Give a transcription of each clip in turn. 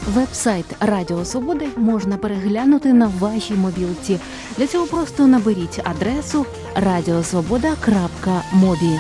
Веб-сайт Радіо Свободи можна переглянути на вашій мобілці. Для цього просто наберіть адресу radiosvoboda.mobi.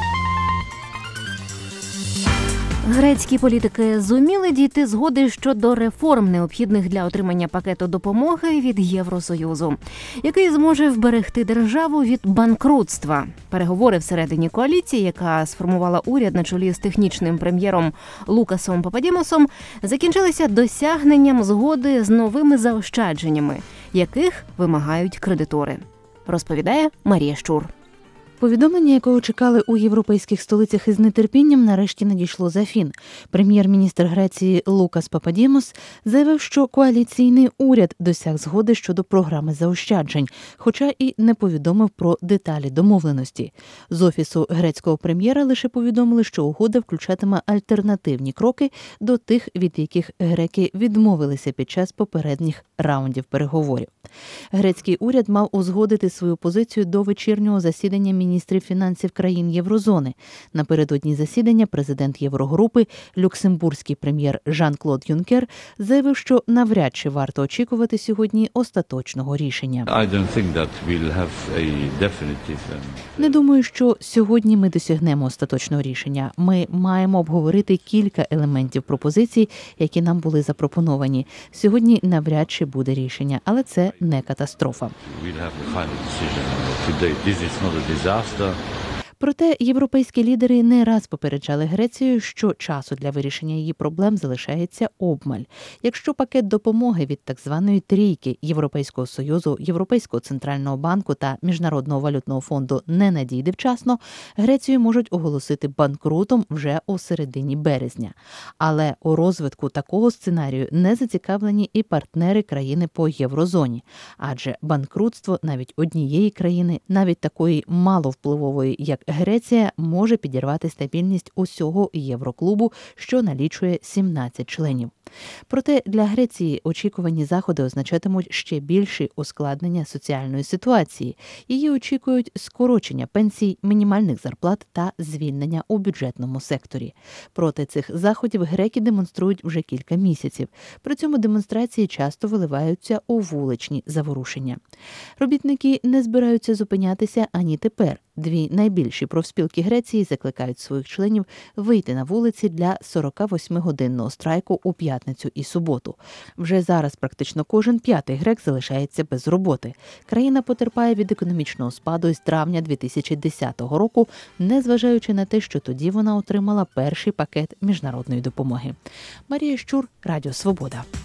Грецькі політики зуміли дійти згоди щодо реформ, необхідних для отримання пакету допомоги від Євросоюзу, який зможе вберегти державу від банкрутства. Переговори всередині коаліції, яка сформувала уряд на чолі з технічним прем'єром Лукасом Пападімосом, закінчилися досягненням згоди з новими заощадженнями, яких вимагають кредитори. Розповідає Марія Щур. Повідомлення, якого чекали у європейських столицях із нетерпінням, нарешті надійшло з Афін. Прем'єр-міністр Греції Лукас Пападімос заявив, що коаліційний уряд досяг згоди щодо програми заощаджень, хоча і не повідомив про деталі домовленості. З офісу грецького прем'єра лише повідомили, що угода включатиме альтернативні кроки до тих, від яких греки відмовилися під час попередніх раундів переговорів. Грецький уряд мав узгодити свою позицію до вечірнього засідання міністрів фінансів країн Єврозони. Напередодні засідання президент Єврогрупи, люксембурзький прем'єр Жан-Клод Юнкер, заявив, що навряд чи варто очікувати сьогодні остаточного рішення. Не думаю, що сьогодні ми досягнемо остаточного рішення. Ми маємо обговорити кілька елементів пропозицій, які нам були запропоновані. Сьогодні навряд чи буде рішення, але це не катастрофа. Проте європейські лідери не раз попереджали Грецію, що часу для вирішення її проблем залишається обмаль. Якщо пакет допомоги від так званої трійки Європейського Союзу, Європейського Центрального банку та Міжнародного валютного фонду не надійде вчасно, Грецію можуть оголосити банкрутом вже у середині березня. Але у розвитку такого сценарію не зацікавлені і партнери країни по єврозоні. Адже банкрутство навіть однієї країни, навіть такої маловпливової, як Греція, може підірвати стабільність усього Євроклубу, що налічує 17 членів. Проте для Греції очікувані заходи означатимуть ще більші ускладнення соціальної ситуації. Її очікують скорочення пенсій, мінімальних зарплат та звільнення у бюджетному секторі. Проти цих заходів греки демонструють вже кілька місяців. При цьому демонстрації часто виливаються у вуличні заворушення. Робітники не збираються зупинятися ані тепер. Дві найбільші профспілки Греції закликають своїх членів вийти на вулиці для 48-годинного страйку у п'ятницю і суботу. Вже зараз практично кожен п'ятий грек залишається без роботи. Країна потерпає від економічного спаду з травня 2010 року, незважаючи на те, що тоді вона отримала перший пакет міжнародної допомоги. Марія Щур, Радіо Свобода.